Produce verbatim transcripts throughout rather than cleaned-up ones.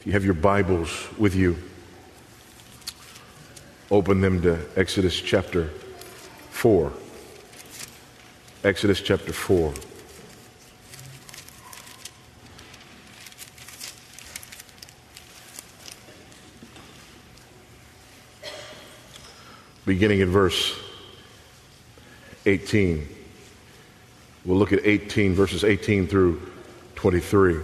you have your Bibles with you, open them to Exodus chapter four. Exodus chapter four. Beginning in verse eighteen. We'll look at eighteen, verses eighteen through twenty-three.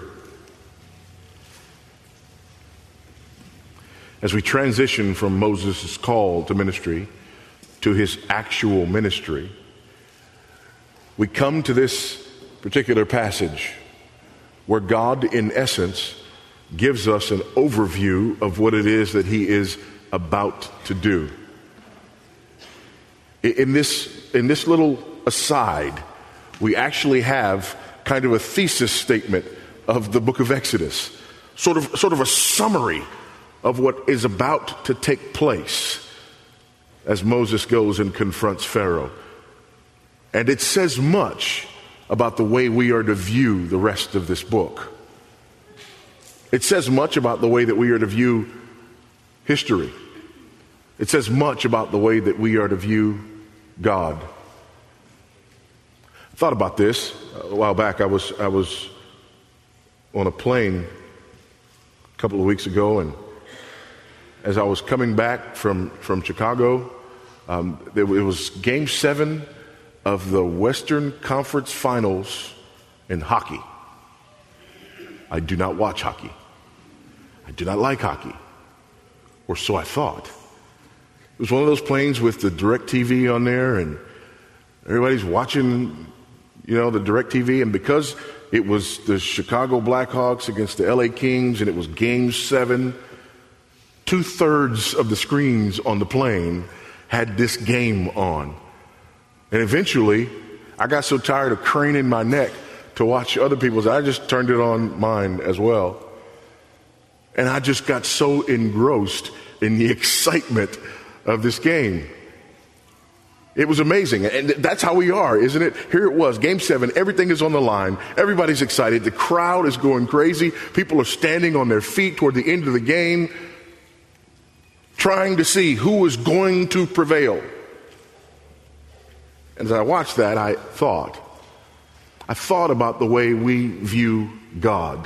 As we transition from Moses' call to ministry to his actual ministry, we come to this particular passage where God, in essence, gives us an overview of what it is that he is about to do. In this, in this little aside, we actually have kind of a thesis statement of the book of Exodus, sort of, sort of a summary of what is about to take place as Moses goes and confronts Pharaoh. And it says much about the way we are to view the rest of this book. It says much about the way that we are to view history. It says much about the way that we are to view God. I thought about this a while back. I was I was on a plane a couple of weeks ago, and as I was coming back from, from Chicago, um, there, it was game seven of the Western Conference Finals in hockey. I do not watch hockey. I do not like hockey, or so I thought. It was one of those planes with the DirecTV on there, and everybody's watching, you know, the DirecTV. And because it was the Chicago Blackhawks against the L A Kings, and it was game seven, two-thirds of the screens on the plane had this game on. And eventually, I got so tired of craning my neck to watch other people's, I just turned it on mine as well. And I just got so engrossed in the excitement of this game. It was amazing. And that's how we are, isn't it? Here it was, game seven, everything is on the line. Everybody's excited. The crowd is going crazy. People are standing on their feet toward the end of the game, trying to see who is going to prevail. As I watched that, I thought, I thought about the way we view God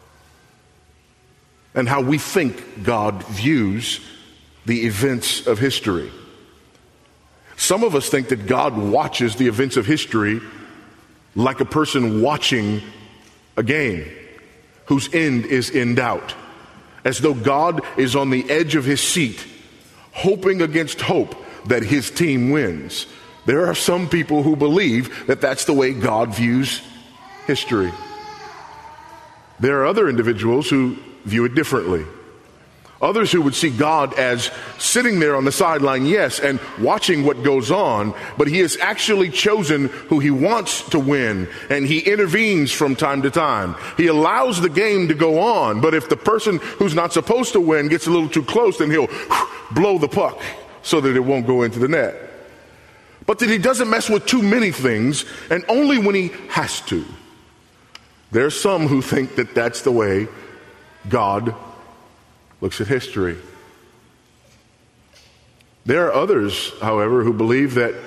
and how we think God views the events of history. Some of us think that God watches the events of history like a person watching a game whose end is in doubt, as though God is on the edge of his seat, hoping against hope that his team wins. There are some people who believe that that's the way God views history. There are other individuals who view it differently. Others who would see God as sitting there on the sideline, yes, and watching what goes on, but he has actually chosen who he wants to win, and he intervenes from time to time. He allows the game to go on, but if the person who's not supposed to win gets a little too close, then he'll blow the puck so that it won't go into the net. But that he doesn't mess with too many things, and only when he has to. There are some who think that that's the way God looks at history. There are others, however, who believe that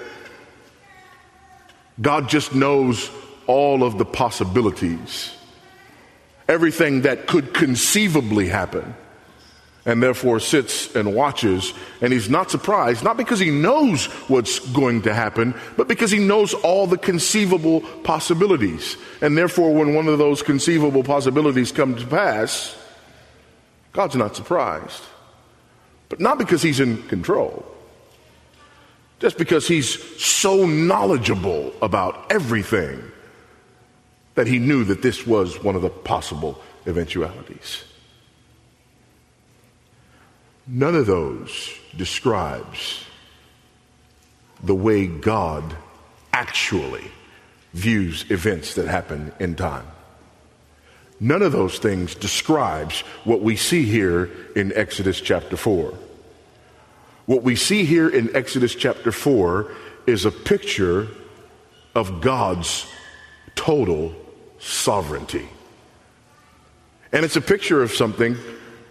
God just knows all of the possibilities, everything that could conceivably happen, and therefore sits and watches, and he's not surprised, not because he knows what's going to happen, but because he knows all the conceivable possibilities. And therefore, when one of those conceivable possibilities come to pass, God's not surprised. But not because he's in control, just because he's so knowledgeable about everything that he knew that this was one of the possible eventualities. None of those describes the way God actually views events that happen in time. None of those things describes what we see here in Exodus chapter four. What we see here in Exodus chapter four is a picture of God's total sovereignty. And it's a picture of something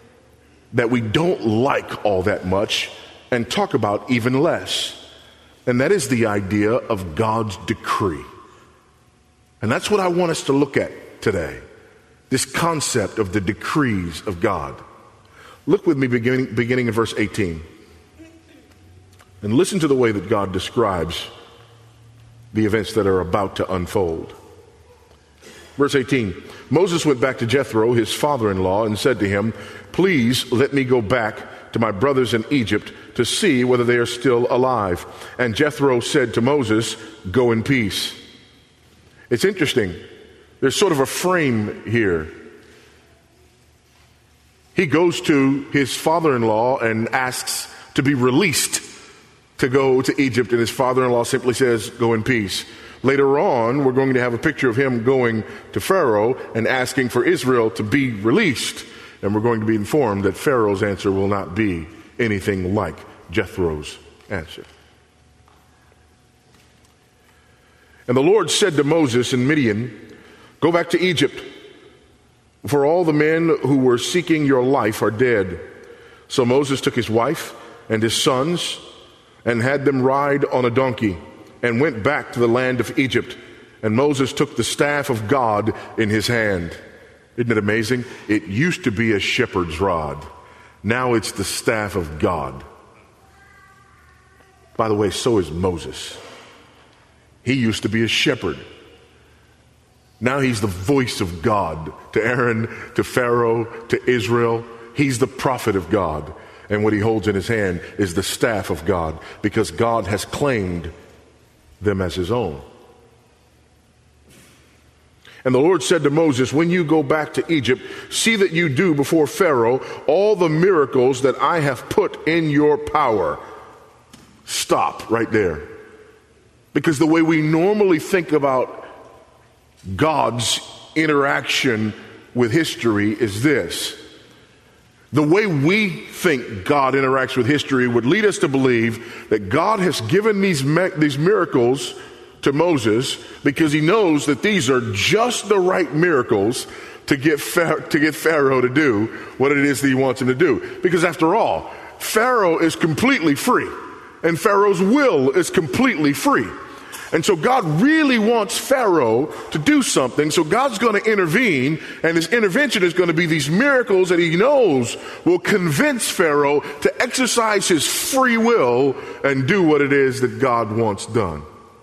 that we don't like all that much and talk about even less. And that is the idea of God's decree. And that's what I want us to look at today. This concept of the decrees of God. Look with me beginning, beginning in verse eighteen. And listen to the way that God describes the events that are about to unfold. Verse eighteen, Moses went back to Jethro, his father-in-law, and said to him, "Please let me go back to my brothers in Egypt to see whether they are still alive." And Jethro said to Moses, "Go in peace." It's interesting. There's sort of a frame here. He goes to his father-in-law and asks to be released to go to Egypt, and his father-in-law simply says, "Go in peace." Later on, we're going to have a picture of him going to Pharaoh and asking for Israel to be released. And we're going to be informed that Pharaoh's answer will not be anything like Jethro's answer. And the Lord said to Moses in Midian, "Go back to Egypt, for all the men who were seeking your life are dead." So Moses took his wife and his sons and had them ride on a donkey and went back to the land of Egypt. And Moses took the staff of God in his hand. Isn't it amazing? It used to be a shepherd's rod. Now it's the staff of God. By the way, so is Moses. He used to be a shepherd. Now he's the voice of God to Aaron, to Pharaoh, to Israel. He's the prophet of God. And what he holds in his hand is the staff of God, because God has claimed them as his own. And the Lord said to Moses, "When you go back to Egypt, see that you do before Pharaoh all the miracles that I have put in your power." Stop right there. Because the way we normally think about God's interaction with history is this. The way we think God interacts with history would lead us to believe that God has given these me- these miracles to Moses because he knows that these are just the right miracles to get Pharaoh, to get Pharaoh to do what it is that he wants him to do. Because after all, Pharaoh is completely free, and Pharaoh's will is completely free. And so God really wants Pharaoh to do something, so God's going to intervene, and his intervention is going to be these miracles that he knows will convince Pharaoh to exercise his free will and do what it is that God wants done.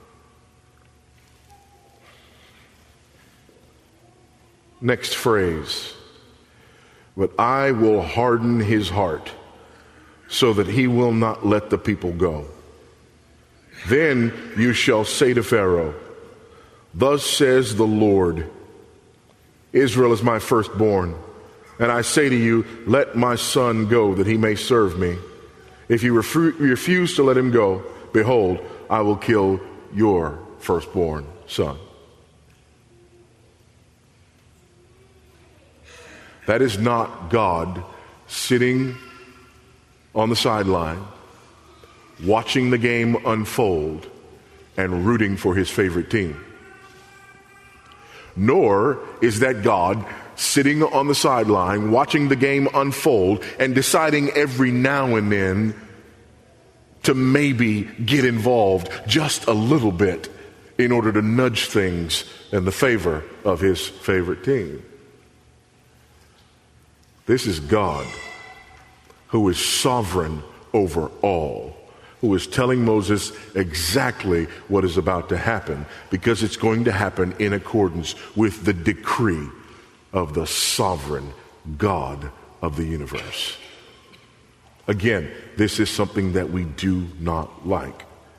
Next phrase, "But I will harden his heart so that he will not let the people go. Then you shall say to Pharaoh, 'Thus says the Lord, Israel is my firstborn, and I say to you, let my son go that he may serve me. If you refu- refuse to let him go, behold, I will kill your firstborn son.'" That is not God sitting on the sideline, watching the game unfold and rooting for his favorite team. Nor is that God sitting on the sideline, watching the game unfold and deciding every now and then to maybe get involved just a little bit in order to nudge things in the favor of his favorite team. This is God, who is sovereign over all, who is telling Moses exactly what is about to happen, because it's going to happen in accordance with the decree of the sovereign God of the universe. Again, this is something that we do not like.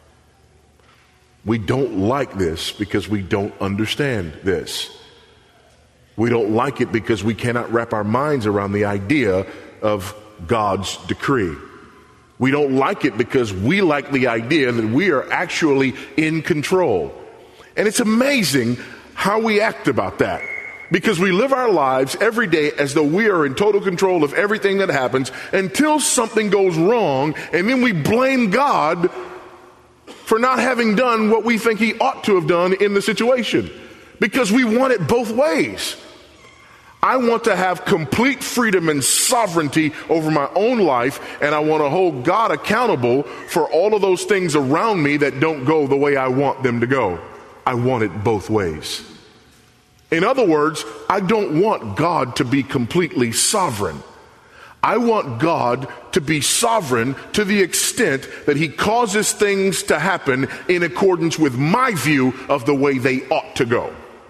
We don't like this because we don't understand this. We don't like it because we cannot wrap our minds around the idea of God's decree. We don't like it because we like the idea that we are actually in control. And it's amazing how we act about that, because we live our lives every day as though we are in total control of everything that happens until something goes wrong, and then we blame God for not having done what we think he ought to have done in the situation, because we want it both ways. I want to have complete freedom and sovereignty over my own life, and I want to hold God accountable for all of those things around me that don't go the way I want them to go. I want it both ways. In other words, I don't want God to be completely sovereign. I want God to be sovereign to the extent that he causes things to happen in accordance with my view of the way they ought to go.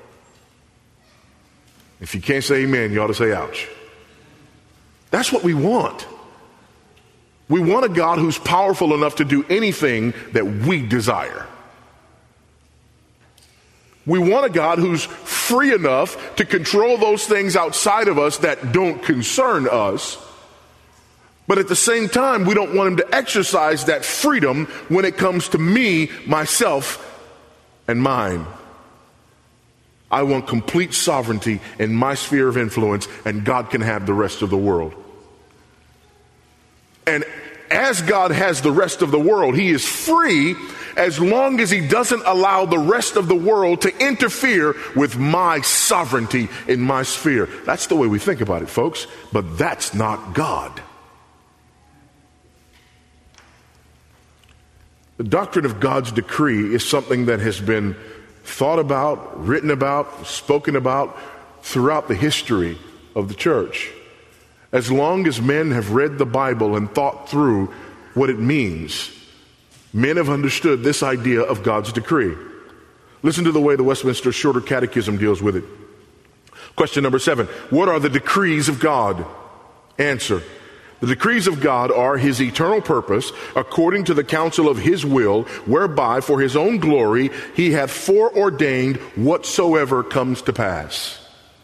If you can't say amen, you ought to say ouch. That's what we want. We want a God who's powerful enough to do anything that we desire. We want a God who's free enough to control those things outside of us that don't concern us. But at the same time, we don't want him to exercise that freedom when it comes to me, myself, and mine. I want complete sovereignty in my sphere of influence, and God can have the rest of the world. And as God has the rest of the world, he is free as long as he doesn't allow the rest of the world to interfere with my sovereignty in my sphere. That's the way we think about it, folks, but that's not God. The doctrine of God's decree is something that has been thought about, written about, spoken about throughout the history of the church. As long as men have read the Bible and thought through what it means, men have understood this idea of God's decree. Listen to the way the Westminster Shorter Catechism deals with it. Question number seven, what are the decrees of God? Answer, the decrees of God are his eternal purpose, according to the counsel of his will, whereby for his own glory he hath foreordained whatsoever comes to pass.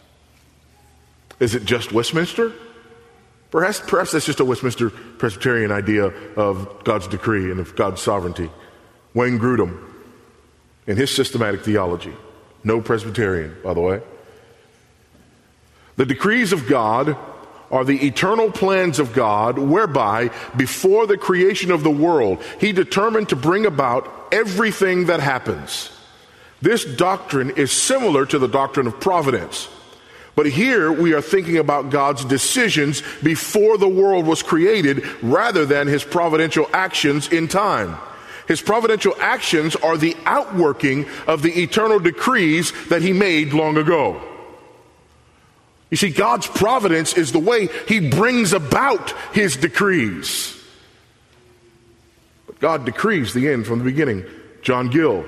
Is it just Westminster? Perhaps, perhaps that's just a Westminster Presbyterian idea of God's decree and of God's sovereignty. Wayne Grudem, in his systematic theology, no Presbyterian, by the way. The decrees of God are the eternal plans of God, whereby before the creation of the world, he determined to bring about everything that happens. This doctrine is similar to the doctrine of providence. But here we are thinking about God's decisions before the world was created rather than his providential actions in time. His providential actions are the outworking of the eternal decrees that he made long ago. You see, God's providence is the way he brings about his decrees. But God decrees the end from the beginning. John Gill,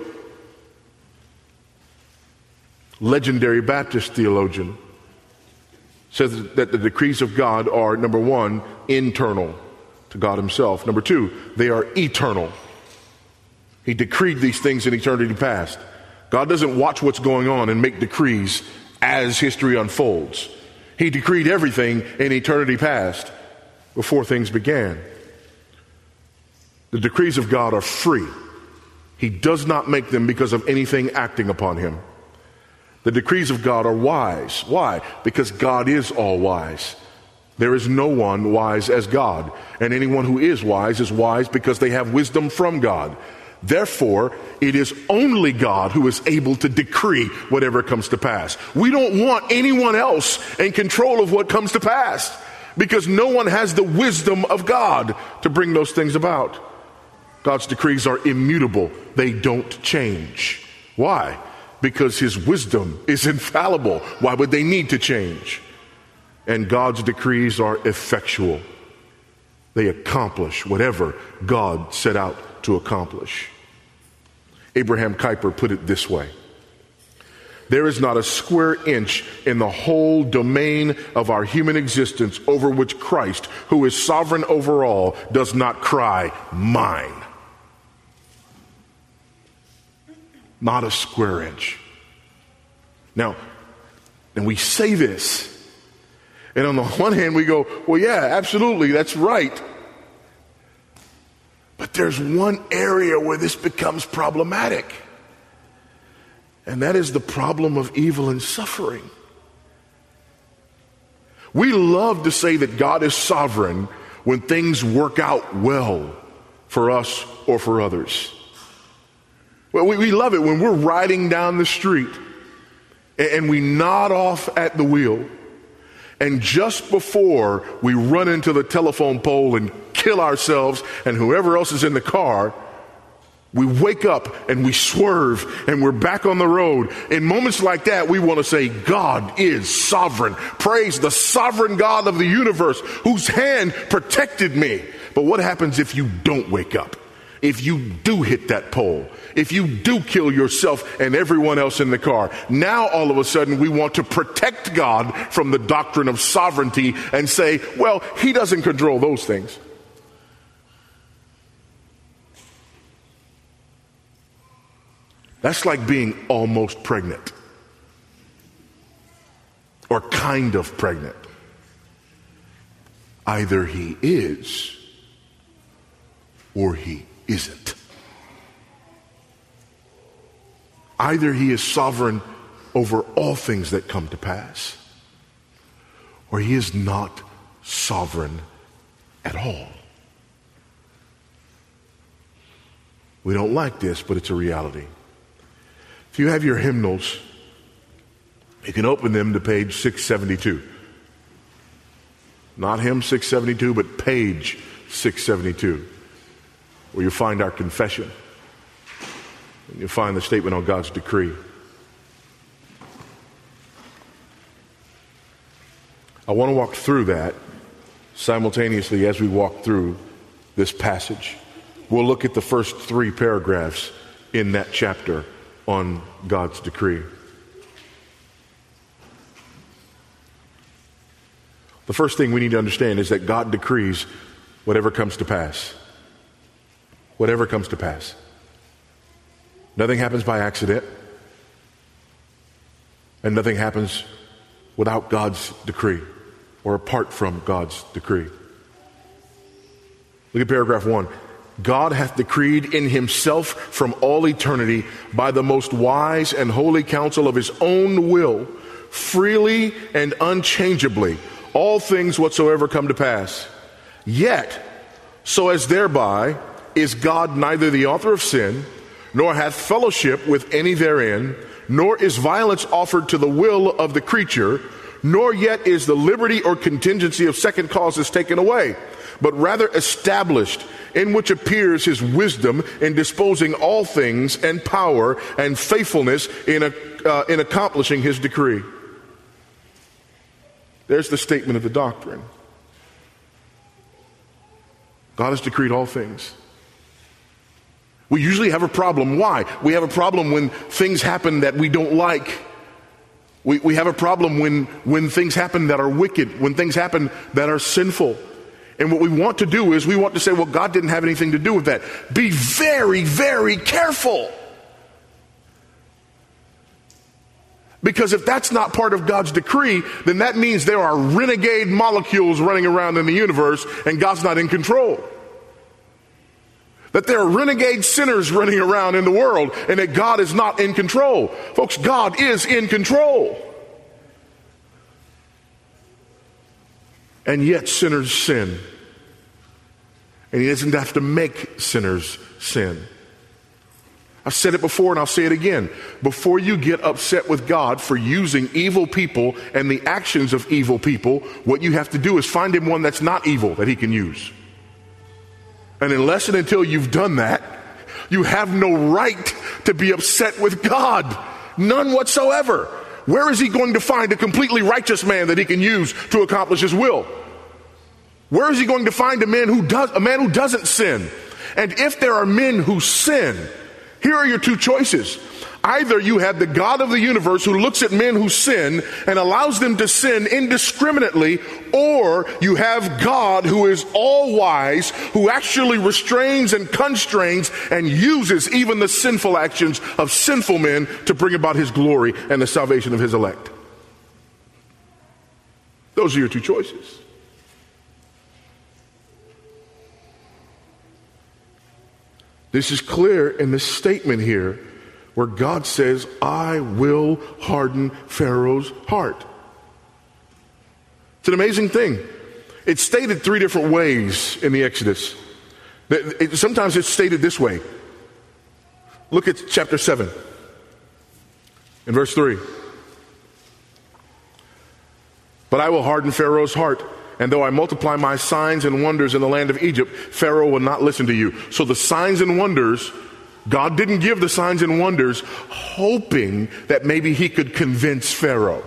legendary Baptist theologian, says that the decrees of God are, number one, internal to God himself. Number two, they are eternal. He decreed these things in eternity past. God doesn't watch what's going on and make decrees as history unfolds. He decreed everything in eternity past before things began. The decrees of God are free. He does not make them because of anything acting upon him. The decrees of God are wise. Why? Because God is all wise. There is no one wise as God. And anyone who is wise is wise because they have wisdom from God. Therefore, it is only God who is able to decree whatever comes to pass. We don't want anyone else in control of what comes to pass because no one has the wisdom of God to bring those things about. God's decrees are immutable. They don't change. Why? Because his wisdom is infallible. Why would they need to change? And God's decrees are effectual. They accomplish whatever God set out to accomplish. Abraham Kuyper put it this way: there is not a square inch in the whole domain of our human existence over which Christ, who is sovereign over all, does not cry, mine. Not a square inch. Now, and we say this, and on the one hand we go, well, yeah, absolutely, that's right. But there's one area where this becomes problematic, and that is the problem of evil and suffering. We love to say that God is sovereign when things work out well for us or for others. Well, we, we love it when we're riding down the street and, and we nod off at the wheel And just before we run into the telephone pole and kill ourselves and whoever else is in the car, we wake up and we swerve and we're back on the road. In moments like that, we want to say, God is sovereign. Praise the sovereign God of the universe whose hand protected me. But what happens if you don't wake up? If you do hit that pole? If you do kill yourself and everyone else in the car? Now all of a sudden we want to protect God from the doctrine of sovereignty and say, well, he doesn't control those things. That's like being almost pregnant or kind of pregnant. Either he is or he isn't. Either he is sovereign over all things that come to pass, or he is not sovereign at all. We don't like this, but it's a reality. If you have your hymnals, you can open them to page six seventy-two. Not hymn six seventy-two, but page six seventy-two, where you'll find our confession. And you'll find the statement on God's decree. I want to walk through that simultaneously as we walk through this passage. We'll look at the first three paragraphs in that chapter on God's decree. The first thing we need to understand is that God decrees whatever comes to pass. Whatever comes to pass. Nothing happens by accident, and nothing happens without God's decree or apart from God's decree. Look at paragraph one. God hath decreed in himself from all eternity by the most wise and holy counsel of his own will, freely and unchangeably, all things whatsoever come to pass. Yet, so as thereby is God neither the author of sin, nor hath fellowship with any therein, nor is violence offered to the will of the creature, nor yet is the liberty or contingency of second causes taken away, but rather established, in which appears his wisdom in disposing all things, and power and faithfulness in, a, uh, in accomplishing his decree. There's the statement of the doctrine. God has decreed all things. We usually have a problem. Why? We have a problem when things happen that we don't like. We, we have a problem when, when things happen that are wicked, when things happen that are sinful. And what we want to do is we want to say, well, God didn't have anything to do with that. Be very, very careful. Because if that's not part of God's decree, then that means there are renegade molecules running around in the universe and God's not in control. That there are renegade sinners running around in the world and that God is not in control. Folks, God is in control. And yet sinners sin. And he doesn't have to make sinners sin. I've said it before and I'll say it again. Before you get upset with God for using evil people and the actions of evil people, what you have to do is find him one that's not evil that he can use. And unless and until you've done that, you have no right to be upset with God. None whatsoever. Where is he going to find a completely righteous man that he can use to accomplish his will? Where is he going to find a man who does a man who doesn't sin? And if there are men who sin, here are your two choices. Either you have the God of the universe who looks at men who sin and allows them to sin indiscriminately, or you have God who is all wise, who actually restrains and constrains and uses even the sinful actions of sinful men to bring about his glory and the salvation of his elect. Those are your two choices. This is clear in this statement here, where God says, I will harden Pharaoh's heart. It's an amazing thing. It's stated three different ways in the Exodus. Sometimes it's stated this way. Look at chapter seven and verse three. But I will harden Pharaoh's heart, and though I multiply my signs and wonders in the land of Egypt, Pharaoh will not listen to you. So the signs and wonders, God didn't give the signs and wonders hoping that maybe he could convince Pharaoh.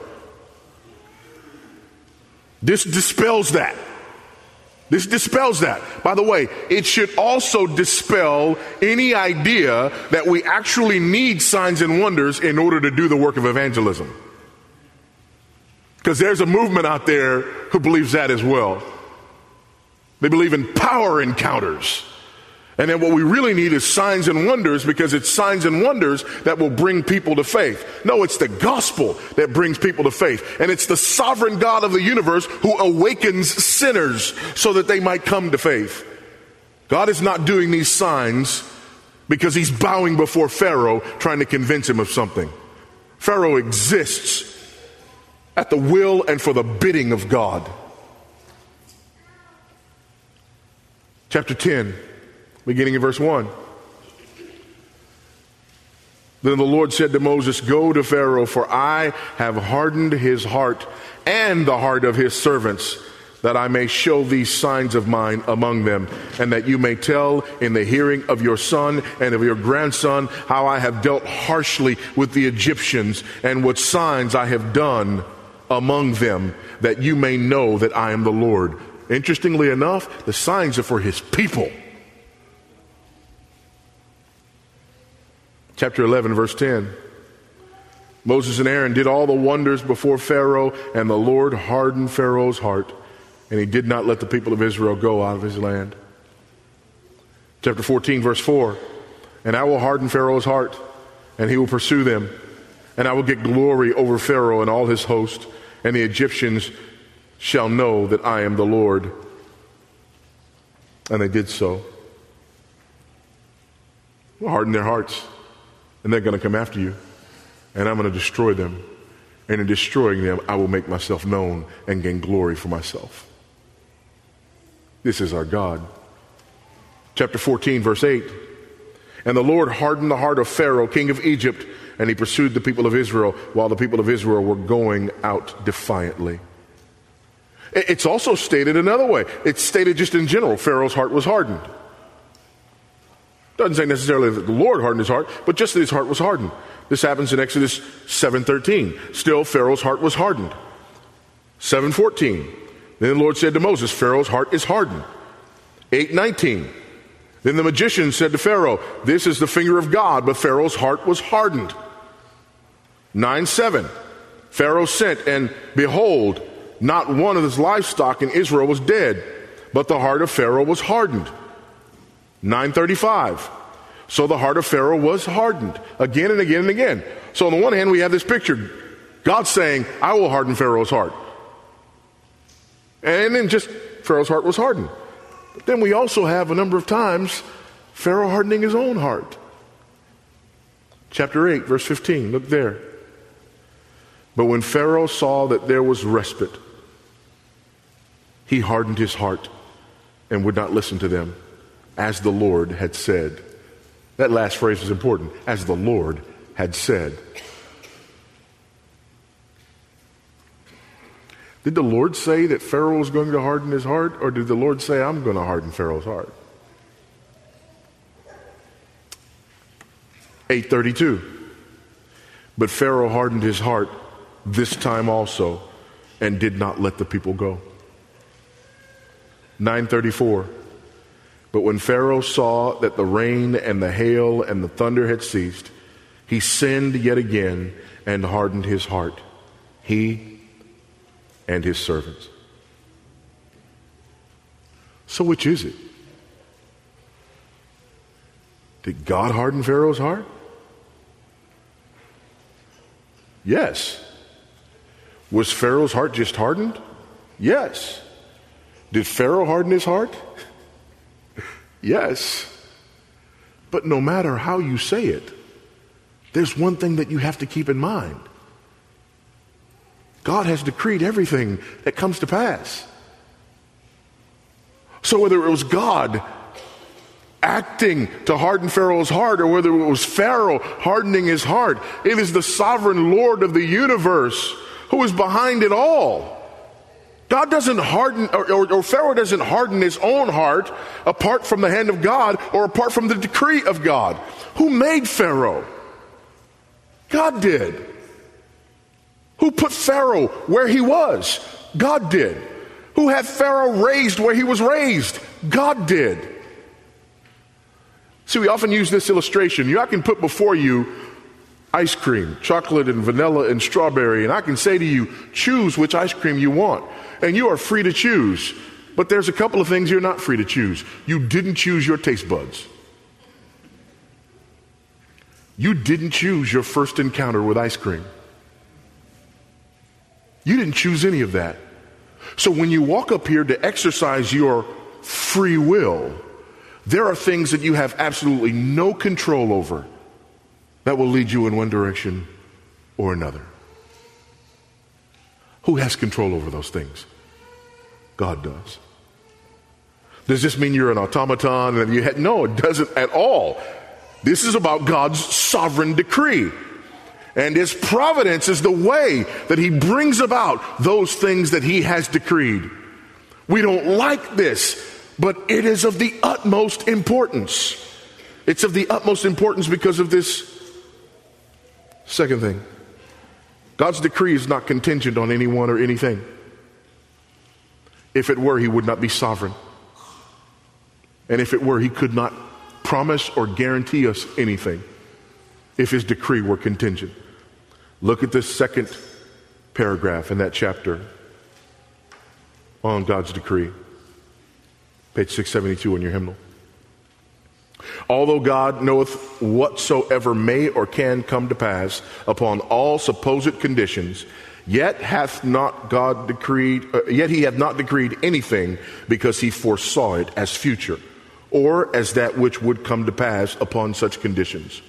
This dispels that. This dispels that. By the way, it should also dispel any idea that we actually need signs and wonders in order to do the work of evangelism. Because there's a movement out there who believes that as well. They believe in power encounters. And then what we really need is signs and wonders, because it's signs and wonders that will bring people to faith. No, it's the gospel that brings people to faith. And it's the sovereign God of the universe who awakens sinners so that they might come to faith. God is not doing these signs because he's bowing before Pharaoh trying to convince him of something. Pharaoh exists at the will and for the bidding of God. Chapter ten. Beginning in verse one. Then the Lord said to Moses, go to Pharaoh, for I have hardened his heart and the heart of his servants, that I may show these signs of mine among them, and that you may tell in the hearing of your son and of your grandson how I have dealt harshly with the Egyptians, and what signs I have done among them, that you may know that I am the Lord. Interestingly enough, the signs are for his people. Chapter eleven, verse ten. Moses and Aaron did all the wonders before Pharaoh, and the Lord hardened Pharaoh's heart, and he did not let the people of Israel go out of his land. Chapter fourteen, verse four. And I will harden Pharaoh's heart, and he will pursue them, and I will get glory over Pharaoh and all his host, and the Egyptians shall know that I am the Lord. And they did so. We'll harden their hearts. And they're going to come after you, and I'm going to destroy them. And in destroying them, I will make myself known and gain glory for myself. This is our God. Chapter fourteen, verse eight. And the Lord hardened the heart of Pharaoh, king of Egypt, and he pursued the people of Israel while the people of Israel were going out defiantly. It's also stated another way. It's stated just in general. Pharaoh's heart was hardened. Doesn't say necessarily that the Lord hardened his heart, but just that his heart was hardened. This happens in Exodus seven thirteen. Still, Pharaoh's heart was hardened. seven fourteen. Then the Lord said to Moses, Pharaoh's heart is hardened. eight nineteen. Then the magician said to Pharaoh, this is the finger of God, but Pharaoh's heart was hardened. nine seven. Pharaoh sent, and behold, not one of his livestock in Israel was dead, but the heart of Pharaoh was hardened. nine thirty-five. So the heart of Pharaoh was hardened again and again and again. So on the one hand, we have this picture. God saying, I will harden Pharaoh's heart. And then just Pharaoh's heart was hardened. But then we also have a number of times Pharaoh hardening his own heart. Chapter eight, verse fifteen. Look there. But when Pharaoh saw that there was respite, he hardened his heart and would not listen to them, as the Lord had said. That last phrase is important. As the Lord had said. Did the Lord say that Pharaoh was going to harden his heart, or did the Lord say, I'm going to harden Pharaoh's heart? eight thirty-two. But Pharaoh hardened his heart this time also, and did not let the people go. nine thirty-four. But when Pharaoh saw that the rain and the hail and the thunder had ceased, he sinned yet again and hardened his heart, he and his servants. So which is it? Did God harden Pharaoh's heart? Yes. Was Pharaoh's heart just hardened? Yes. Did Pharaoh harden his heart? Yes. But no matter how you say it, there's one thing that you have to keep in mind. God has decreed everything that comes to pass. So whether it was God acting to harden Pharaoh's heart, or whether it was Pharaoh hardening his heart, it is the sovereign Lord of the universe who is behind it all. God doesn't harden, or, or, or Pharaoh doesn't harden his own heart apart from the hand of God or apart from the decree of God. Who made Pharaoh? God did. Who put Pharaoh where he was? God did. Who had Pharaoh raised where he was raised? God did. See, we often use this illustration. You, I can put before you ice cream, chocolate and vanilla and strawberry, and I can say to you, choose which ice cream you want. And you are free to choose. But there's a couple of things you're not free to choose. You didn't choose your taste buds. You didn't choose your first encounter with ice cream. You didn't choose any of that. So when you walk up here to exercise your free will, there are things that you have absolutely no control over that will lead you in one direction or another. Who has control over those things? God does. Does this mean you're an automaton and you had, no, it doesn't at all. This is about God's sovereign decree. And his providence is the way that he brings about those things that he has decreed. We don't like this, but it is of the utmost importance. It's of the utmost importance because of this second thing. God's decree is not contingent on anyone or anything. If it were, he would not be sovereign. And if it were, he could not promise or guarantee us anything if his decree were contingent. Look at this second paragraph in that chapter on God's decree. Page six seventy-two in your hymnal. Although God knoweth whatsoever may or can come to pass upon all supposed conditions, yet hath not God decreed, uh, yet he hath not decreed anything because he foresaw it as future, or as that which would come to pass upon such conditions.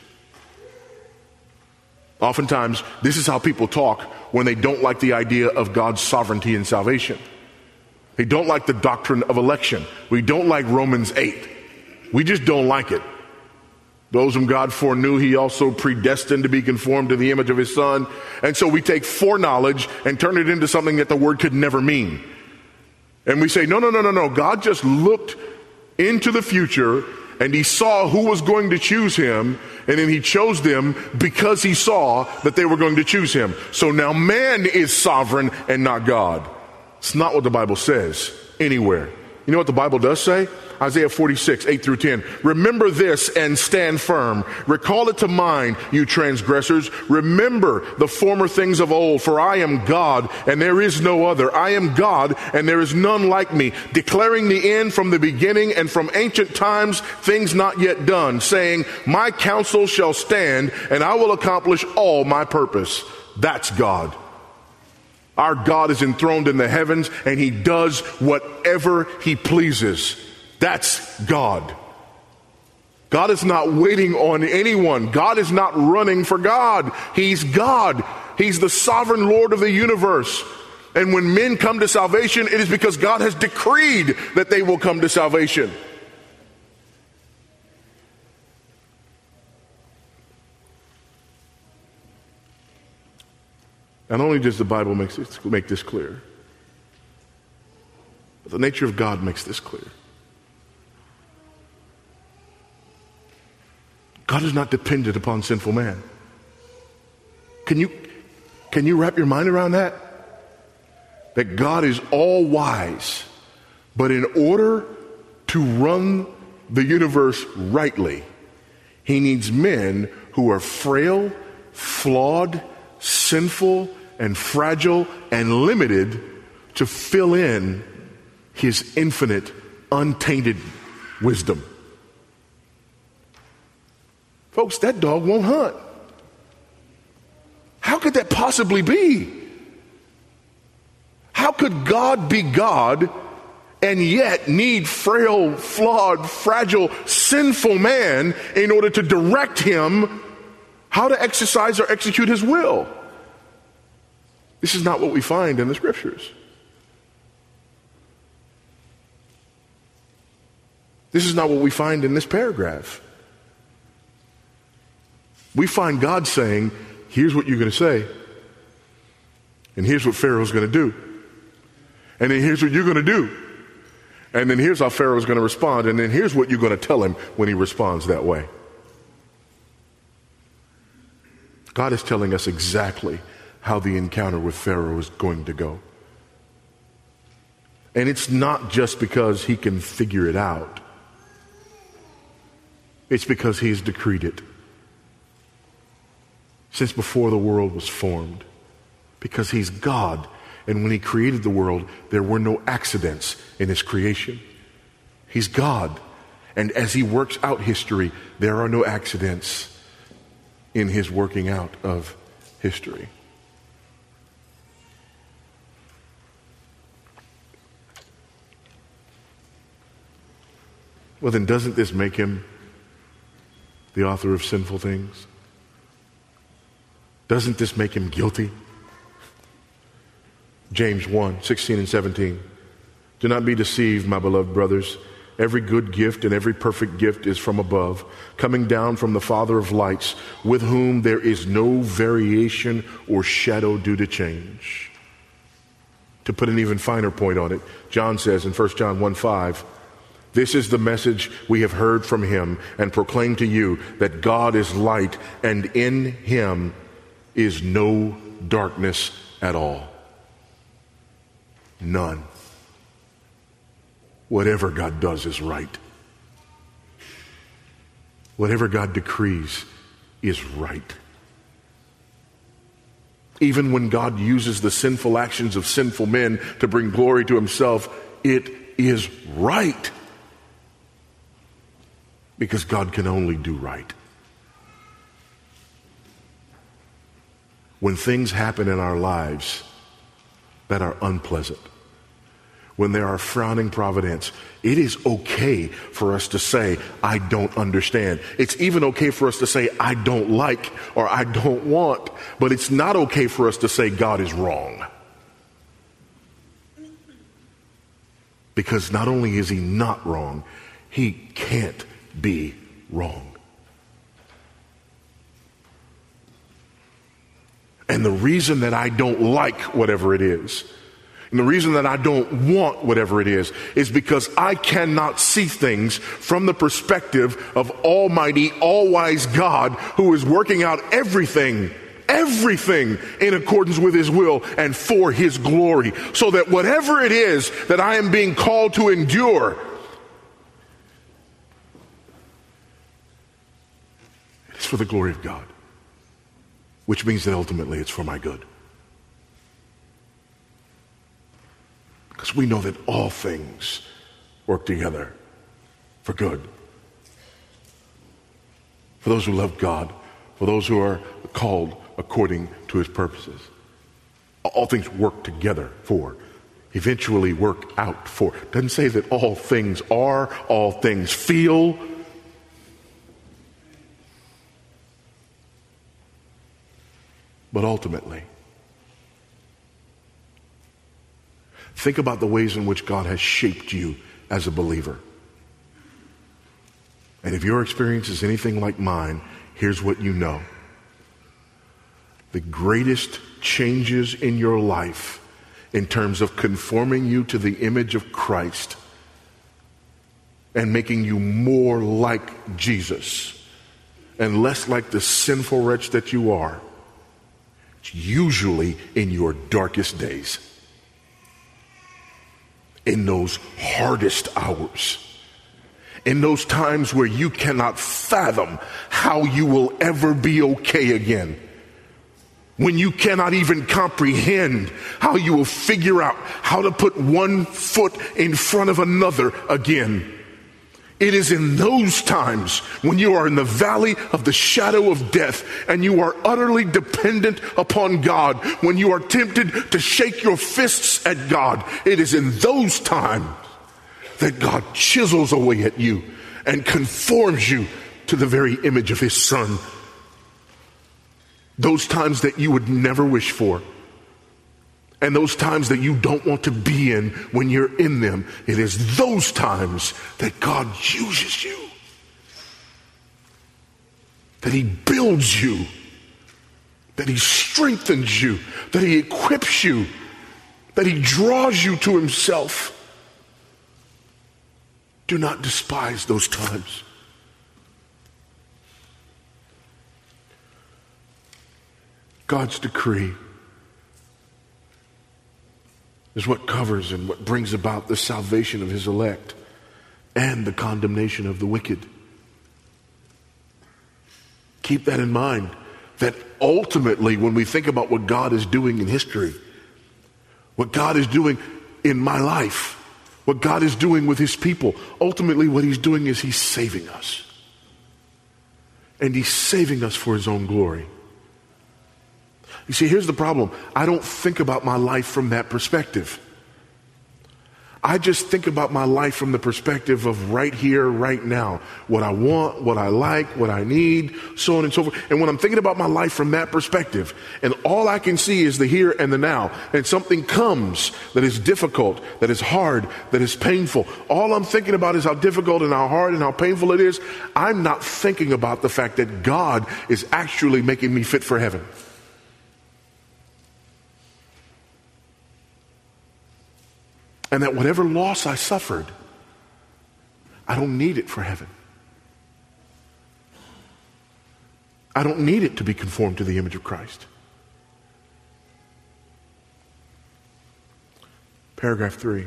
Oftentimes, this is how people talk when they don't like the idea of God's sovereignty and salvation. They don't like the doctrine of election. We don't like Romans eight. We just don't like it. Those whom God foreknew, he also predestined to be conformed to the image of his Son. And so we take foreknowledge and turn it into something that the word could never mean. And we say, no, no, no, no, no. God just looked into the future and he saw who was going to choose him, and then he chose them because he saw that they were going to choose him. So now man is sovereign and not God. It's not what the Bible says anywhere. You know what the Bible does say? Isaiah forty-six, eight through ten. Remember this and stand firm. Recall it to mind, you transgressors. Remember the former things of old, for I am God and there is no other. I am God and there is none like me, declaring the end from the beginning and from ancient times things not yet done, saying, my counsel shall stand and I will accomplish all my purpose. That's God. Our God is enthroned in the heavens and he does whatever he pleases. That's God. God is not waiting on anyone. God is not running for God. He's God. He's the sovereign Lord of the universe. And when men come to salvation, it is because God has decreed that they will come to salvation. Not only does the Bible make this, make this clear, but the nature of God makes this clear. God is not dependent upon sinful man. Can you, can you wrap your mind around that? That God is all wise, but in order to run the universe rightly, he needs men who are frail, flawed, sinful, and fragile, and limited to fill in his infinite, untainted wisdom. Folks, that dog won't hunt. How could that possibly be? How could God be God and yet need frail, flawed, fragile, sinful man in order to direct him how to exercise or execute his will? This is not what we find in the scriptures. This is not what we find in this paragraph. We find God saying, here's what you're going to say, and here's what Pharaoh's going to do. And then here's what you're going to do. And then here's how Pharaoh's going to respond. And then here's what you're going to tell him when he responds that way. God is telling us exactly how the encounter with Pharaoh is going to go. And it's not just because he can figure it out. It's because he's decreed it. Since before the world was formed. Because he's God. And when he created the world, there were no accidents in his creation. He's God. And as he works out history, there are no accidents in his working out of history. Well, then doesn't this make him the author of sinful things? Doesn't this make him guilty? James one, sixteen and seventeen. Do not be deceived, my beloved brothers. Every good gift and every perfect gift is from above, coming down from the Father of lights, with whom there is no variation or shadow due to change. To put an even finer point on it, John says in First John one five, this is the message we have heard from him and proclaim to you, that God is light and in him is no darkness at all. None. Whatever God does is right. Whatever God decrees is right. Even when God uses the sinful actions of sinful men to bring glory to himself, it is right. Because God can only do right. When things happen in our lives that are unpleasant, when there are frowning providence, it is okay for us to say, I don't understand. It's even okay for us to say, I don't like or I don't want. But it's not okay for us to say God is wrong. Because not only is he not wrong, he can't be wrong. And the reason that I don't like whatever it is, and the reason that I don't want whatever it is, is because I cannot see things from the perspective of Almighty, all-wise God, who is working out everything, everything in accordance with his will and for his glory. So that whatever it is that I am being called to endure, it's for the glory of God. Which means that ultimately it's for my good. Because we know that all things work together for good. For those who love God, for those who are called according to his purposes. All things work together for, eventually work out for. It doesn't say that all things are, all things feel. But ultimately, think about the ways in which God has shaped you as a believer. And if your experience is anything like mine, here's what you know. The greatest changes in your life in terms of conforming you to the image of Christ and making you more like Jesus and less like the sinful wretch that you are, it's usually in your darkest days. In those hardest hours. In those times where you cannot fathom how you will ever be okay again. When you cannot even comprehend how you will figure out how to put one foot in front of another again. It is in those times when you are in the valley of the shadow of death and you are utterly dependent upon God, when you are tempted to shake your fists at God, it is in those times that God chisels away at you and conforms you to the very image of his Son. Those times that you would never wish for. And those times that you don't want to be in when you're in them, it is those times that God uses you. That he builds you. That he strengthens you. That he equips you. that he draws you to himself. Do not despise those times. God's decree is what covers and what brings about the salvation of his elect and the condemnation of the wicked. Keep that in mind, that ultimately when we think about what God is doing in history, what God is doing in my life, what God is doing with his people, ultimately what he's doing is he's saving us. And he's saving us for his own glory. You see, here's the problem. I don't think about my life from that perspective. I just think about my life from the perspective of right here, right now. What I want, what I like, what I need, so on and so forth. And when I'm thinking about my life from that perspective, and all I can see is the here and the now, and something comes that is difficult, that is hard, that is painful, all I'm thinking about is how difficult and how hard and how painful it is. I'm not thinking about the fact that God is actually making me fit for heaven. And that whatever loss I suffered, I don't need it for heaven. I don't need it to be conformed to the image of Christ. Paragraph three.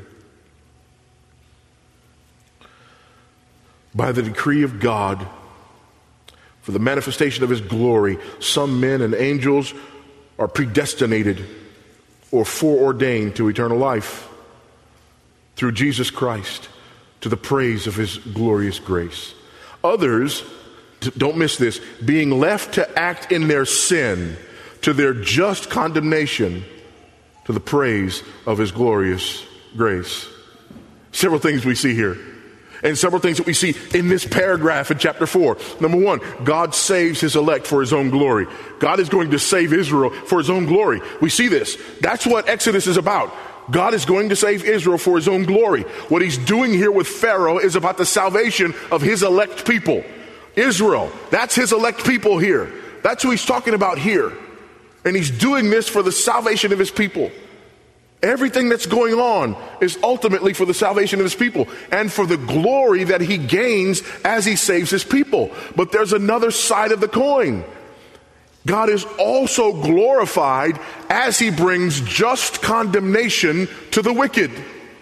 By the decree of God, for the manifestation of his glory, some men and angels are predestinated or foreordained to eternal life through Jesus Christ, to the praise of his glorious grace. Others, don't miss this, being left to act in their sin, to their just condemnation, to the praise of his glorious grace. Several things we see here, and several things that we see in this paragraph in chapter four. Number one, God saves his elect for his own glory. God is going to save Israel for his own glory. We see this. That's what Exodus is about. God is going to save Israel for his own glory. What he's doing here with Pharaoh is about the salvation of his elect people. Israel, that's his elect people here. That's who he's talking about here. And he's doing this for the salvation of his people. Everything that's going on is ultimately for the salvation of his people and for the glory that he gains as he saves his people. But there's another side of the coin. God is also glorified as he brings just condemnation to the wicked.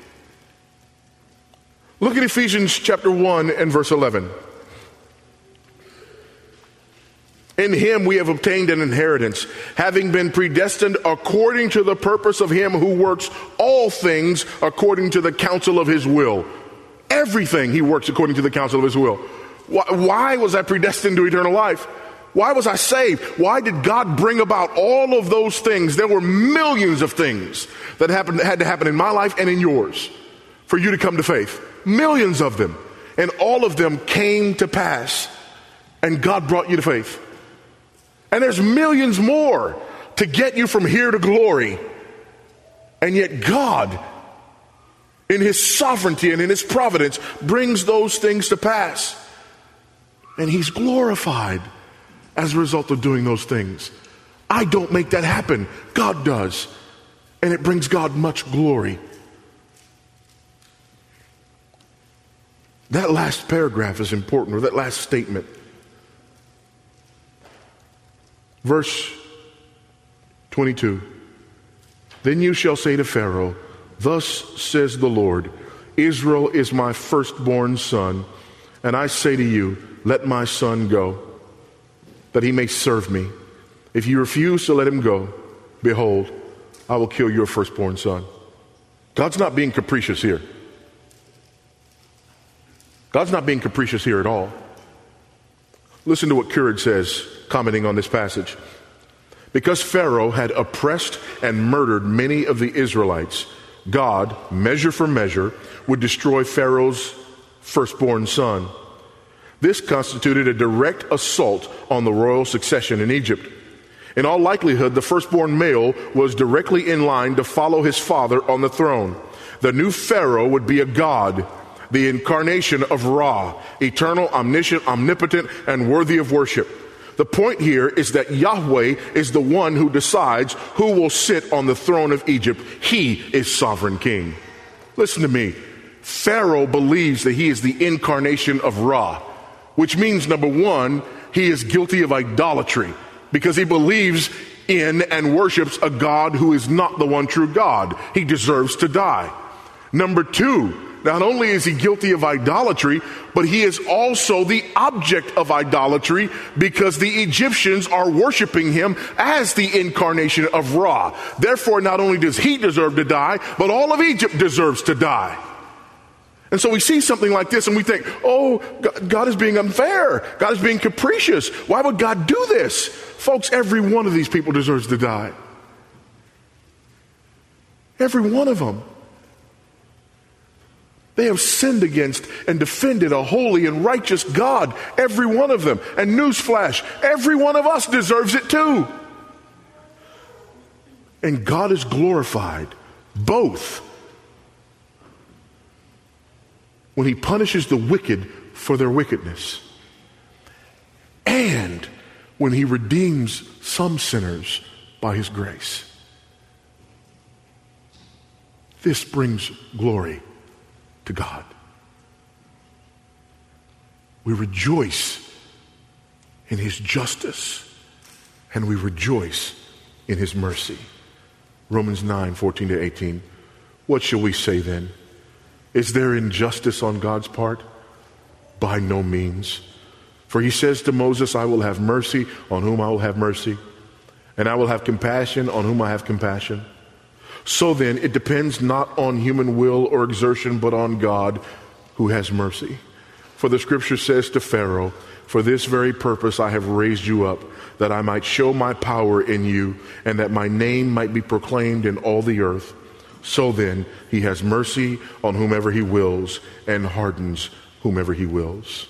Look at Ephesians chapter one and verse eleven. In him we have obtained an inheritance, having been predestined according to the purpose of him who works all things according to the counsel of his will. Everything he works according to the counsel of his will. Why, why was I predestined to eternal life? Why was I saved? Why did God bring about all of those things? There were millions of things that happened, had to happen in my life and in yours for you to come to faith. Millions of them. And all of them came to pass. And God brought you to faith. And there's millions more to get you from here to glory. And yet God, in his sovereignty and in his providence, brings those things to pass. And he's glorified as a result of doing those things. I don't make that happen. God does. And it brings God much glory. That last paragraph is important, or that last statement. Verse twenty-two. Then you shall say to Pharaoh, thus says the Lord, Israel is my firstborn son, and I say to you, let my son go, that he may serve me. If you refuse to let him go, behold, I will kill your firstborn son. God's not being capricious here. God's not being capricious here at all. Listen to what Courage says, commenting on this passage. Because Pharaoh had oppressed and murdered many of the Israelites, God, measure for measure, would destroy Pharaoh's firstborn son. This constituted a direct assault on the royal succession in Egypt. In all likelihood, the firstborn male was directly in line to follow his father on the throne. The new Pharaoh would be a god, the incarnation of Ra, eternal, omniscient, omnipotent, and worthy of worship. The point here is that Yahweh is the one who decides who will sit on the throne of Egypt. He is sovereign king. Listen to me. Pharaoh believes that he is the incarnation of Ra, which means, number one, he is guilty of idolatry because he believes in and worships a God who is not the one true God. He deserves to die. Number two, not only is he guilty of idolatry, but he is also the object of idolatry because the Egyptians are worshiping him as the incarnation of Ra. Therefore, not only does he deserve to die, but all of Egypt deserves to die. And so we see something like this and we think, oh, God is being unfair. God is being capricious. Why would God do this? Folks, every one of these people deserves to die. Every one of them. They have sinned against and defended a holy and righteous God. Every one of them. And newsflash, every one of us deserves it too. And God is glorified both when he punishes the wicked for their wickedness and when he redeems some sinners by his grace. This brings glory to God. We rejoice in his justice and we rejoice in his mercy. Romans nine, fourteen to eighteen. What shall we say then? Is there injustice on God's part? By no means. For he says to Moses, I will have mercy on whom I will have mercy, and I will have compassion on whom I have compassion. So then, it depends not on human will or exertion, but on God who has mercy. For the scripture says to Pharaoh, for this very purpose I have raised you up, that I might show my power in you, and that my name might be proclaimed in all the earth. So then, he has mercy on whomever he wills and hardens whomever he wills.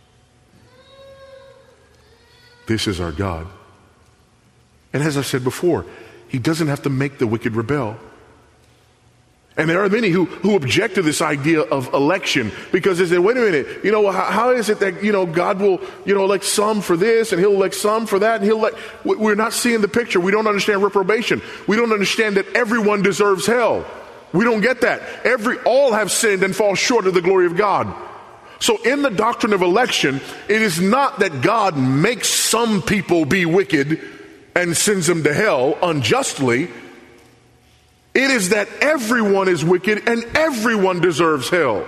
This is our God. And as I said before, he doesn't have to make the wicked rebel. And there are many who, who object to this idea of election because they say, wait a minute, you know, how, how is it that, you know, God will, you know, elect some for this and he'll elect some for that and he'll elect. We're not seeing the picture. We don't understand reprobation. We don't understand that everyone deserves hell. We don't get that. Every, all have sinned and fall short of the glory of God. So in the doctrine of election, it is not that God makes some people be wicked and sends them to hell unjustly. It is that everyone is wicked and everyone deserves hell.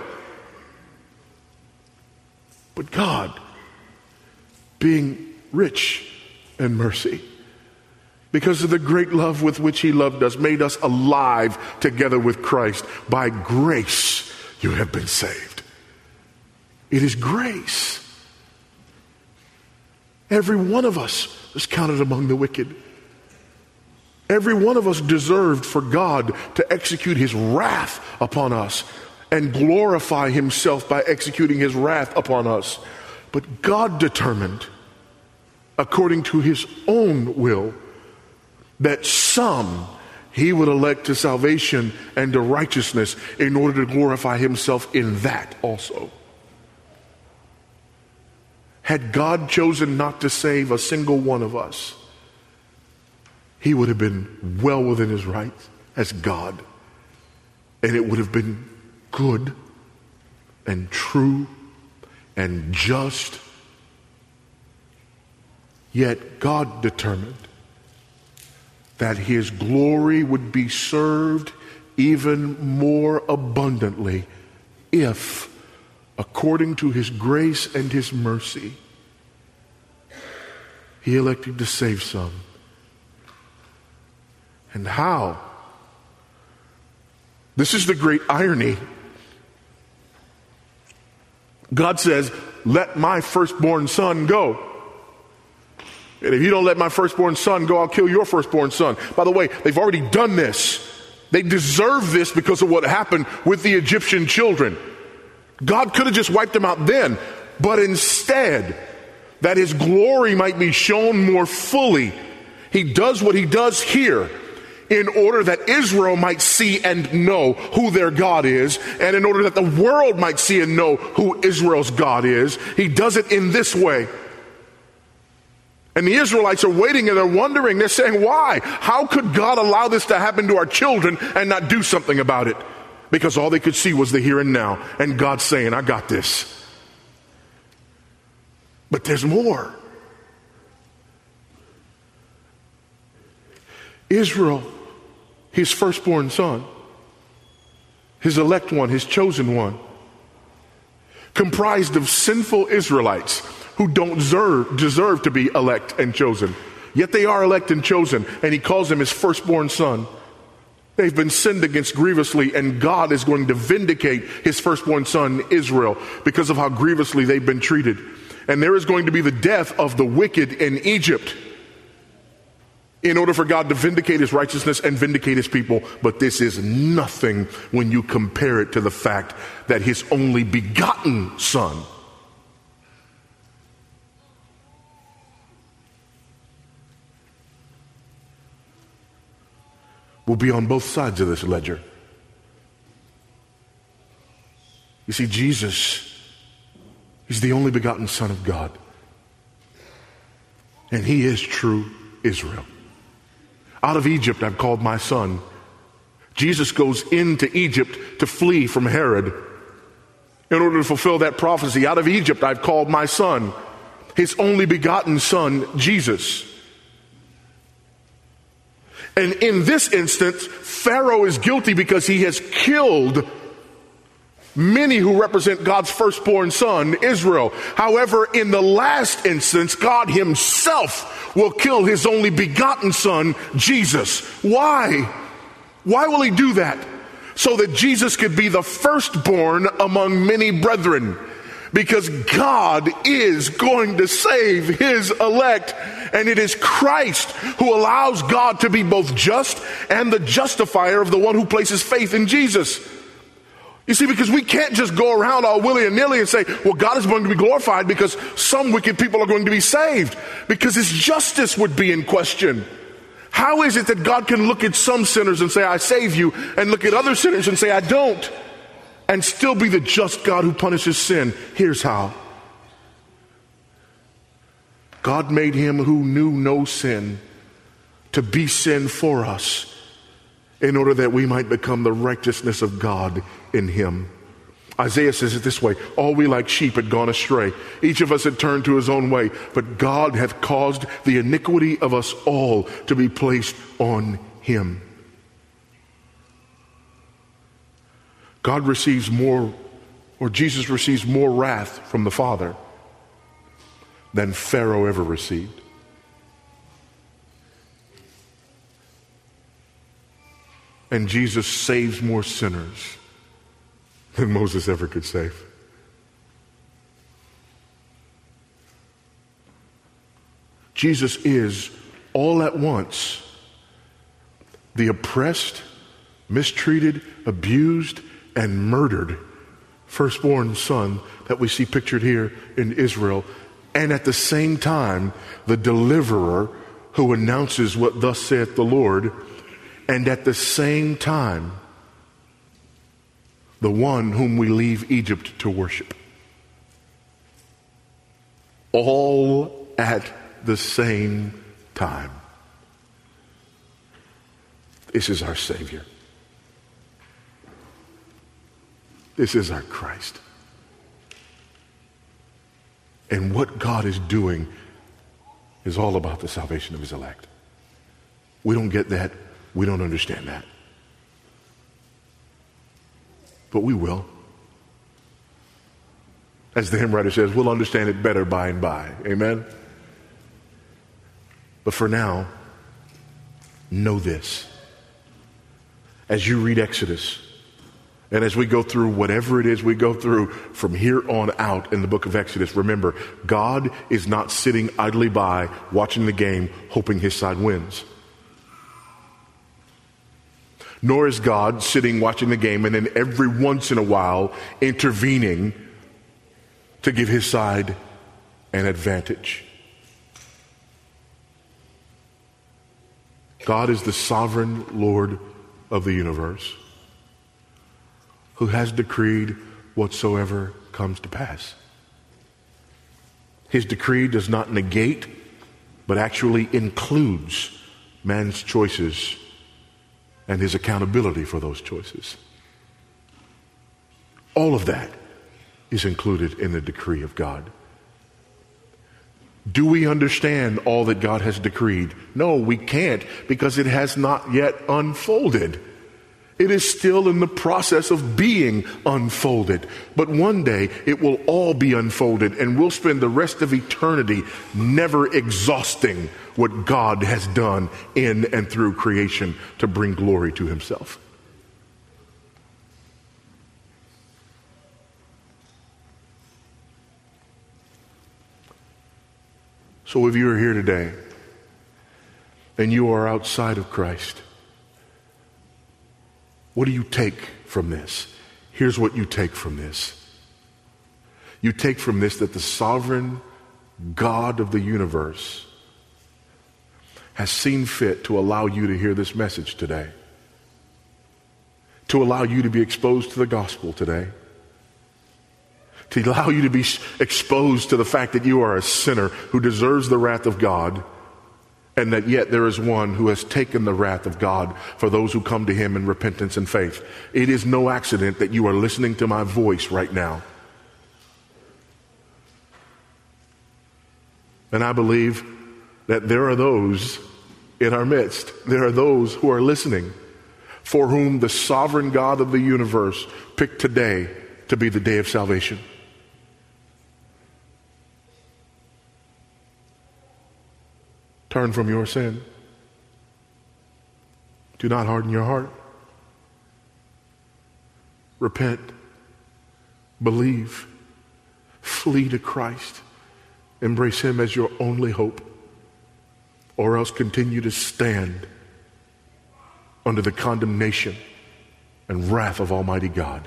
But God, being rich in mercy, because of the great love with which he loved us, made us alive together with Christ. By grace you have been saved. It is grace. Every one of us is counted among the wicked. Every one of us deserved for God to execute his wrath upon us and glorify himself by executing his wrath upon us. But God determined, according to his own will, that some he would elect to salvation and to righteousness in order to glorify himself in that also. Had God chosen not to save a single one of us, he would have been well within his rights as God. And it would have been good and true and just. Yet God determined that his glory would be served even more abundantly if, according to his grace and his mercy, he elected to save some. And how? This is the great irony. God says, let my firstborn son go. And if you don't let my firstborn son go, I'll kill your firstborn son. By the way, they've already done this. They deserve this because of what happened with the Egyptian children. God could have just wiped them out then, but instead, that his glory might be shown more fully, he does what he does here in order that Israel might see and know who their God is, and in order that the world might see and know who Israel's God is. He does it in this way. And the Israelites are waiting and they're wondering, they're saying, why? How could God allow this to happen to our children and not do something about it? Because all they could see was the here and now. And God's saying, I got this. But there's more. Israel, his firstborn son, his elect one, his chosen one, comprised of sinful Israelites who don't deserve, deserve to be elect and chosen. Yet they are elect and chosen, and he calls them his firstborn son. They've been sinned against grievously, and God is going to vindicate his firstborn son, Israel, because of how grievously they've been treated. And there is going to be the death of the wicked in Egypt in order for God to vindicate his righteousness and vindicate his people. But this is nothing when you compare it to the fact that his only begotten son will be on both sides of this ledger. You see, Jesus, he's the only begotten Son of God. And he is true Israel. Out of Egypt I've called my son. Jesus goes into Egypt to flee from Herod in order to fulfill that prophecy. Out of Egypt I've called my son, his only begotten son, Jesus. And in this instance, Pharaoh is guilty because he has killed many who represent God's firstborn son, Israel. However, in the last instance, God himself will kill his only begotten son, Jesus. Why? Why will he do that? So that Jesus could be the firstborn among many brethren. Because God is going to save his elect, and it is Christ who allows God to be both just and the justifier of the one who places faith in Jesus. You see, because we can't just go around all willy-nilly and say, well, God is going to be glorified because some wicked people are going to be saved, because his justice would be in question. How is it that God can look at some sinners and say, I save you, and look at other sinners and say, I don't, and still be the just God who punishes sin? Here's how. God made him who knew no sin to be sin for us, in order that we might become the righteousness of God in him. Isaiah says it this way: all we like sheep had gone astray. Each of us had turned to his own way, but God hath caused the iniquity of us all to be placed on him. God receives more, or Jesus receives more wrath from the Father than Pharaoh ever received. And Jesus saves more sinners than Moses ever could save. Jesus is all at once the oppressed, mistreated, abused, and murdered firstborn son that we see pictured here in Israel, and at the same time the deliverer who announces what thus saith the Lord, and at the same time the one whom we leave Egypt to worship. All at the same time. This is our Savior. This is our Christ. And what God is doing is all about the salvation of his elect. We don't get that. We don't understand that. But we will. As the hymn writer says, we'll understand it better by and by. Amen? But for now, know this. As you read Exodus, and as we go through whatever it is we go through from here on out in the book of Exodus, remember, God is not sitting idly by watching the game hoping his side wins. Nor is God sitting watching the game and then every once in a while intervening to give his side an advantage. God is the sovereign Lord of the universe, who has decreed whatsoever comes to pass. His decree does not negate, but actually includes man's choices and his accountability for those choices. All of that is included in the decree of God. Do we understand all that God has decreed? No, we can't, because it has not yet unfolded. It is still in the process of being unfolded. But one day it will all be unfolded, and we'll spend the rest of eternity never exhausting what God has done in and through creation to bring glory to himself. So if you are here today and you are outside of Christ, what do you take from this? Here's what you take from this. You take from this that the sovereign God of the universe has seen fit to allow you to hear this message today, to allow you to be exposed to the gospel today, to allow you to be exposed to the fact that you are a sinner who deserves the wrath of God, and that yet there is one who has taken the wrath of God for those who come to him in repentance and faith. It is no accident that you are listening to my voice right now. And I believe that there are those in our midst, there are those who are listening, for whom the sovereign God of the universe picked today to be the day of salvation. Turn from your sin. Do not harden your heart. Repent. Believe. Flee to Christ. Embrace him as your only hope. Or else continue to stand under the condemnation and wrath of Almighty God.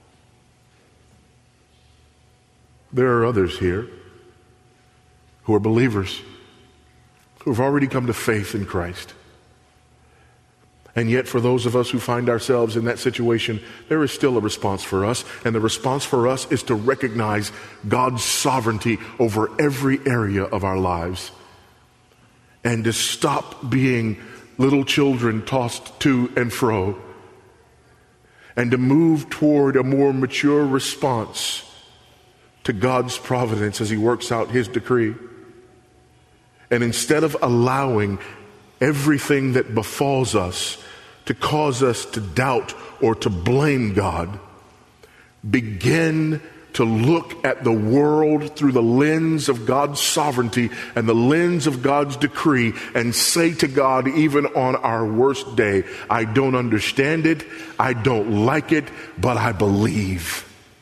There are others here who are believers, who have already come to faith in Christ. And yet for those of us who find ourselves in that situation, there is still a response for us. And the response for us is to recognize God's sovereignty over every area of our lives. And to stop being little children tossed to and fro. And to move toward a more mature response to God's providence as he works out his decree. And instead of allowing everything that befalls us to cause us to doubt or to blame God, begin to look at the world through the lens of God's sovereignty and the lens of God's decree, and say to God, even on our worst day, I don't understand it, I don't like it, but I believe.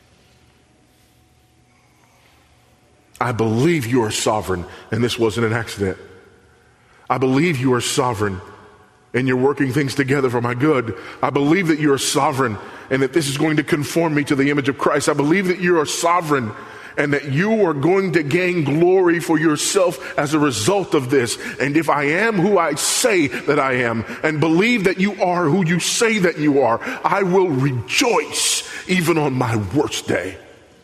I believe you are sovereign, and this wasn't an accident. I believe you are sovereign, and you're working things together for my good. I believe that you are sovereign, and that this is going to conform me to the image of Christ. I believe that you are sovereign, and that you are going to gain glory for yourself as a result of this. And if I am who I say that I am, and believe that you are who you say that you are, I will rejoice even on my worst day.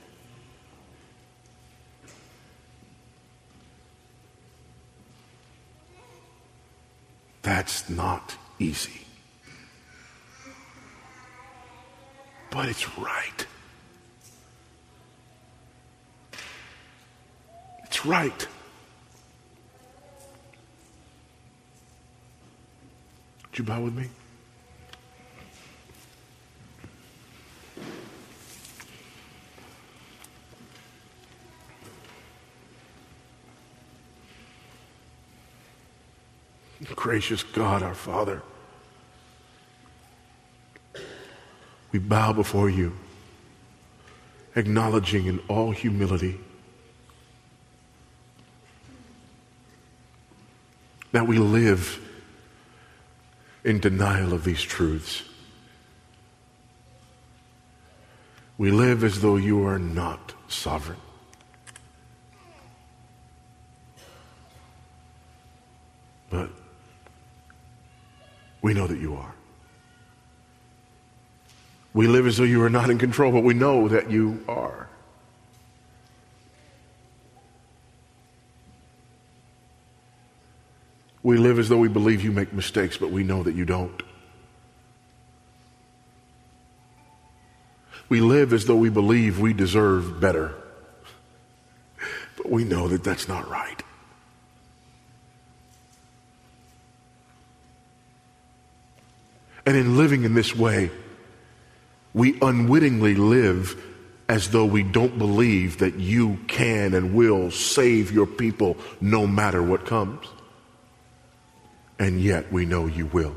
That's not easy. But it's right. It's right. Would you bow with me? Gracious God, our Father, we bow before you, acknowledging in all humility that we live in denial of these truths. We live as though you are not sovereign. But we know that you are. We live as though you are not in control, but we know that you are. We live as though we believe you make mistakes, but we know that you don't. We live as though we believe we deserve better, but we know that that's not right. And in living in this way, we unwittingly live as though we don't believe that you can and will save your people no matter what comes. And yet we know you will.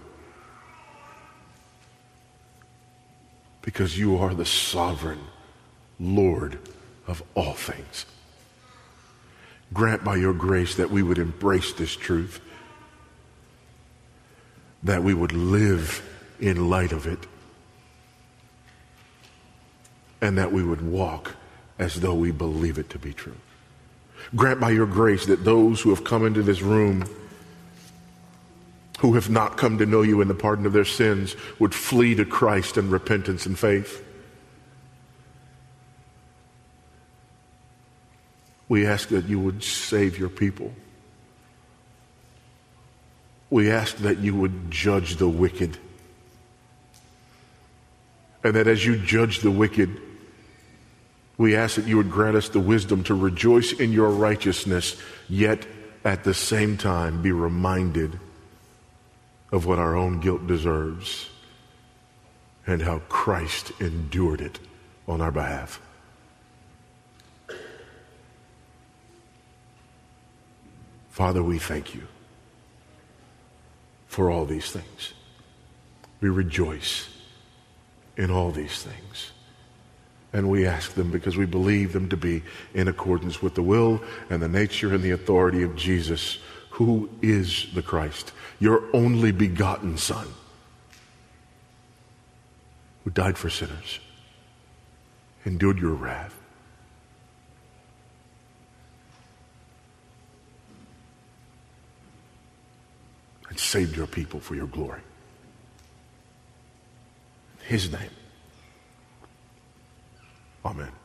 Because you are the sovereign Lord of all things. Grant by your grace that we would embrace this truth, that we would live in light of it, and that we would walk as though we believe it to be true. Grant by your grace that those who have come into this room who have not come to know you in the pardon of their sins would flee to Christ in repentance and faith. We ask that you would save your people. We ask that you would judge the wicked. And that as you judge the wicked, we ask that you would grant us the wisdom to rejoice in your righteousness, yet at the same time be reminded of what our own guilt deserves and how Christ endured it on our behalf. Father, we thank you for all these things. We rejoice in all these things. And we ask them because we believe them to be in accordance with the will and the nature and the authority of Jesus, who is the Christ, your only begotten Son, who died for sinners, endured your wrath, and saved your people for your glory. In his name, amen.